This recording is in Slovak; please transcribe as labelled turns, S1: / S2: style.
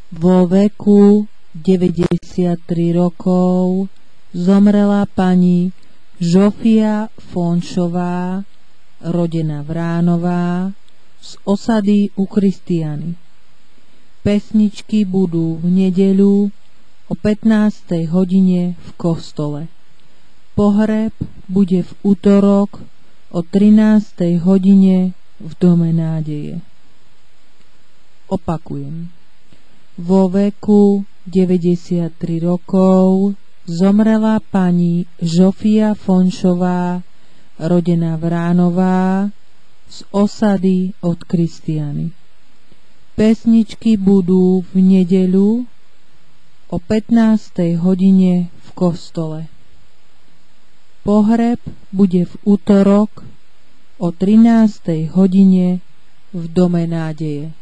S1: Vo veku 93 rokov zomrela pani Žofia Fonšová, rodená Vránová, z osady u Kristiany. Pesničky budú v nedeľu o 15. hodine v kostole. Pohreb bude v utorok o 13. hodine v Dome nádeje. Opakujem. Vo veku 93 rokov zomrela pani Žofia Fonšová, rodená Vránová, z osady od Kristiany. Pesničky budú v nedeľu o 15. hodine v kostole. Pohreb bude v utorok o 13. hodine v Dome nádeje.